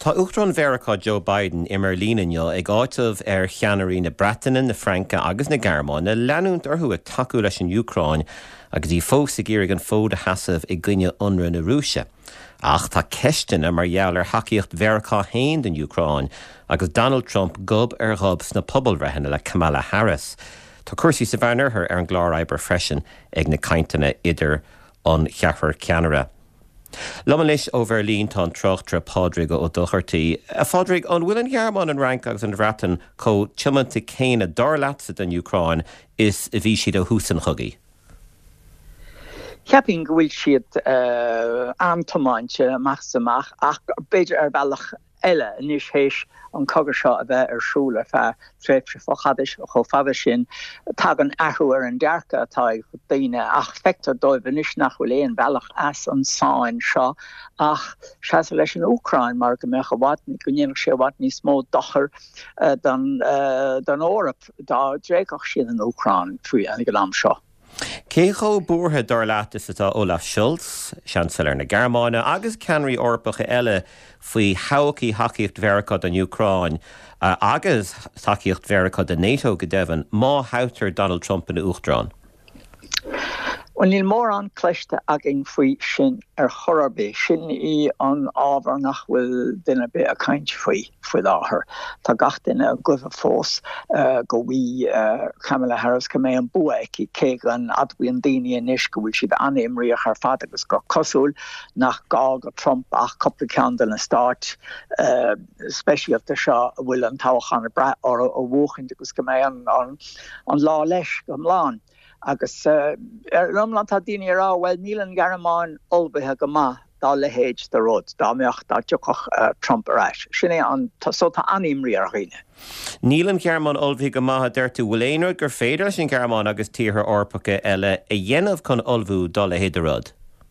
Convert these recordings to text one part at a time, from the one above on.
Tá Uachtarán Mheiriceá Joe Biden imar líonanne ag áitimh cheannarí na Breataine, na Franca agus na Gearmáin na leanúnt orthú ag takeú leis an Ucráin agus dtí fós ag iarraigh an fód a hasamh i gcoinne ionradh na Rúise. Ach tá ceistena mar gheall ar hacaíocht Mheiriceá hain den Ucráin agus Donald Trump gob ar ghobs na pobalbhreithinne le Kamala Harris. Tá cuasaí sa bhearnarthar ar an gláir oibre freisin ag na cainteanna idir an cheathar ceannara. Loman leis ó Bheirlín tá trochtra Pádraig ó Dochirtí. Pádraig, an bhfuil an Gearmáin an rank agus an Bhreatain có tiomanta céine dar leatsa den Ucráin is a bhí siad a hús an chugaí. Ceapin go bhfuil siad antomáinte machsamach ach beidir ar bhealach eile níos héis an cogadh seo a bheith arsúla fear tréimhse fachadis cho fada sin tag an athú ar an dearca atá daoine ach feictar dóibh níos nach bhfuil éon bhealach as an sáin seo ach seas leis an Ucráin mar go meach a bhaitní go ndéanamh sé bhaitní smó dochar don órap dá dréachach siad an Ucráin faoi an go am seo. Cé cho búrtha dar leatas atá Olaf Scholz, Chancellor na Gearmáine, agus ceannairí orpacha eile faoi hachaí hacaíocht Mheiriceá den Ucráin agus hacaíocht Mheiriceá den NATO go deimhin má habhtar Donald Trump in Uachtarán. Well, níl mór an cleiste agin faoi sin ar chorarbé sin í an ábhar nach bhfuil duine be a caint faoi láthair. Tá gach duine goibh fós go bhí Kamala Harris go mé an bua ag cé an adbhí an daoine inis go bhfuil siad anéimríoch ar fad agus go cosúil nach gá go Trump ach coppla ceann na start speisialta seo bhfuil an tábhachan a bhuachan agus go mé an lá leis go mláán. Agus Rumland tá daoine rá bhfuil níl an Gearmáin olbathe go maith dá le héid de rud dá meocht dá deochach Trump aráis. Sin é an so tá aníimrí ar riine. Níl an Gearmáin olbhí go maith deirtu bhfuil éonar gur féidir sin Gearmáin agus tíortha orpacha eile a dhéanamh chun olbhú dá le héad a rud.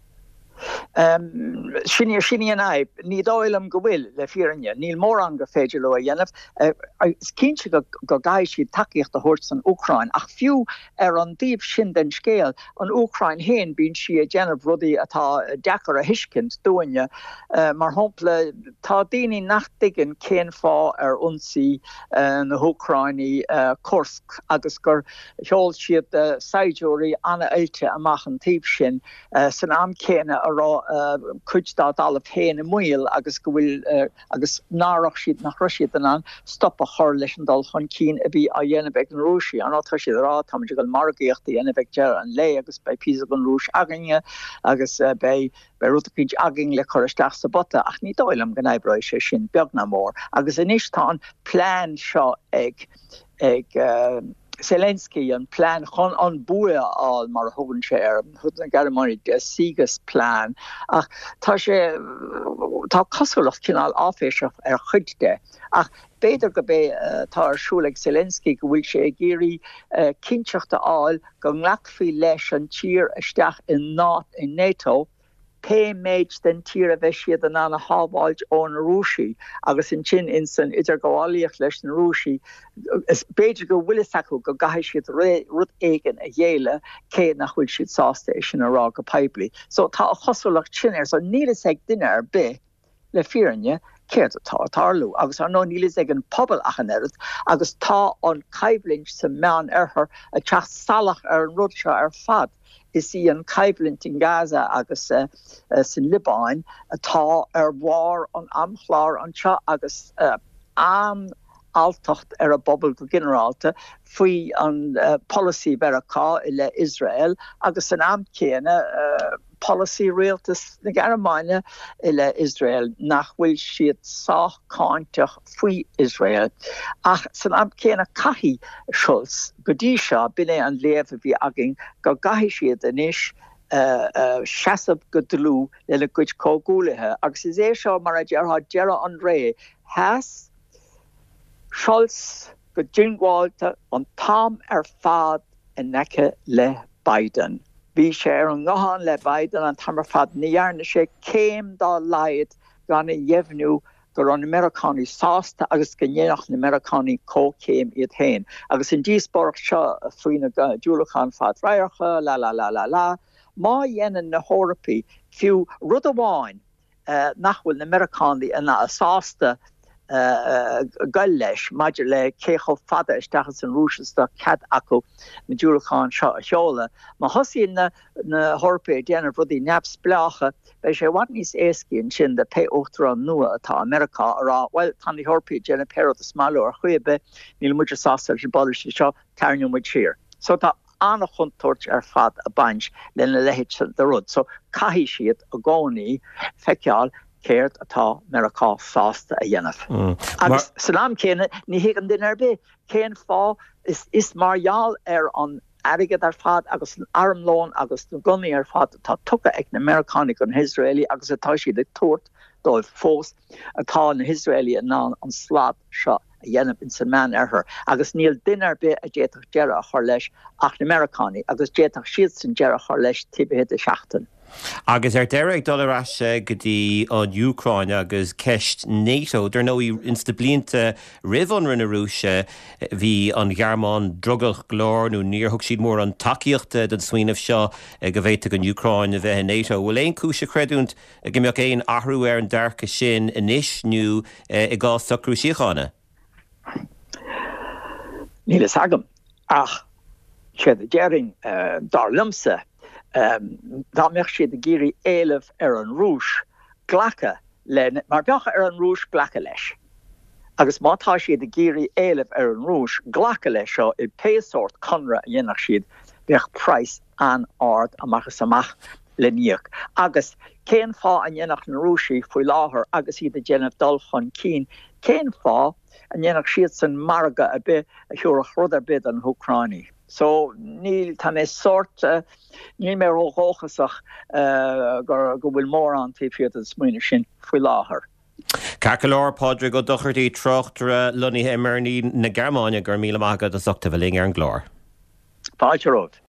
Sinne an aib, ní dáilm go bhfuil le fírinne, níl mór an go féidir le a dhéanamh. Cínse go gaiid siad takeíocht a thuirt san Ucráin, ach fiú ar an díobh sin den scéal an Ucráin héin bíonn si a déanamh rudaí atá deachar a hiiscint dúine mar thompla tá daoine nach diggin cén fá ar ionsaí na Ucráinaí Kursk agus gur sheol siad saidúirí anna ailte amach an tíobh sin san am céine ará chuidtá dal féin a muil agus go bhfuil agus nárach siad nach roisiad an stop a chur leis an dal chun cín a bhí a dhéanamh ag an Rúsí an átá siad rá tá go margaíocht a dhéanamh ag dear an lé agus bei písa an Rús aginne agus bei rutaid agin le choristeach sa bota ach ní dáilm gan eibreid sé sin beagna mór agus inis tá an plán seo ag Zelensky an plan chun an bua all mar thugann sé ar an Gearmáin de sigas plán ach tá sé tá cosúlach cinál áféiseach ar chuide ach beidir go bé tá arsúlaigh Zelensky go bhfuil sé géirí cinseachta áil go nglaachfaí leis an tír isteach in nát in NATO pe méid den tír a bheith siad an anna hábháilt ón Rúsí agus in sin insan idir goáíocht leis an Rúsí is beidir go bhfuil acu go gaiith siad rud éigen a dhéile cé nach bhfuil siad sásta sin ará go peblií. So tá a chosúlacht sin ar so nílas ag duine ar be le fírinne céir atá tarlú agus ar nó nílas ag an pobl achan airad agus tá an caibhlinn sa meán arthar a teach salach ar an rud seo ar fad. Is í an caibhlint in Gaza agus sin Libáin atá ar bhar an amchláir anseo agus am altocht ar a bobbal go generalta faoi an policy Mheiriceá le Israel agus an amcéine policy réaltas na Gearmáine le Israel nach bhfuil siad sácáinteach faoi Israel. Ach san amcéine caithí Scholz go dtí seo bin é an léamh a bhí agin go gaiith siad inis seasamh go dlú le cuid cógúlathe agus is é seo mar a deartha an ré heas Scholz go dingháilte an tam ar fad in neice le Biden. Bhí sé ar an gcathain le Biden an tamar fad níarna sé céim dá laiad gan i dhéimhnú gur an Americaní sásta agus go ndéanach na Americaní cócéim iad hain. Agus in díospóireacht seo faoina dúlachán fad réarcha má dhéanann na hórapí fiú rud amháin nachhfuil na Americaní ina asásta gail leis maidir le cécho fada isteachas an rúsista cad acu na dúrachán seo a cheola. Má thosaíonn na Thorpa déanamh rudí neamhs bleacha bei sé bhaid níos éascíonn sin de P8 nua atá America ará well tá na Thorpa déanamh péad a smáú ar chuobe níl muidir sásta sin bol seo tarniú muid siar. So tá anna chuntúirt ar fad a baint lena lehéid de rud. So caihí siad a gcónaí feiceáil céirt atá America sásta a dhéanamh. Agus salam céine ní higann duine ar bith céan fá is margheall ar an airigad ar fad agus an armlón agus na gunnaí ar fad tá tucha ag na Americanig an Israeli agus atá siad ag tuairt dóibh fós atá na Israeli ná an slad seo a dhéanamh in san man arthar agus níl duine ar bith a déiteach deire a chur leis ach na Americaní agus déiteach siad san deire a chur leis tibéad a seachtain. Agus deireg dulrás go dtí an Ucrain agus ceist NATO, dar nó insta blianta rihhan rinne rúise bhí an Gearmán drogach glór nó níorthug siad mór an takeíochta den smaoinemh seo go bhhéite an Ucrain a bheith NATO. Bhfuil éon cúise creúnt a gimbeoch éon athrú ar an dearcha sin inis nó i gá socrú síochána? Níl is agam ach séad a dearing dar lumsa dá meach siad a géirí éileh ar an rúis ghlacha le mar beacha ar an rúis ghlacha leis. Agus mátá siad a géirí éileh ar an rúis ghlacha leis seo i péasort conra a dhéanach siad beach price an ard amachchas amach le níoch. Agus céan fá an dhéanach na rúisí faoi láthair agus iad a déanamh dul chun cín. Céan fá an dhéanach siad san marga a bit a thiúrach rud ar bit an Ucraini. So níl tá mé sort níl mé óchasach go bhfuil mór an tífiad an smuoine sin faoi láthair. Carcalór Pádraig go dochirtí trochtara lunithe Imirlín na Gearmáine gur míle maigad a suchta bhfuil ar an glór. Páilte ród.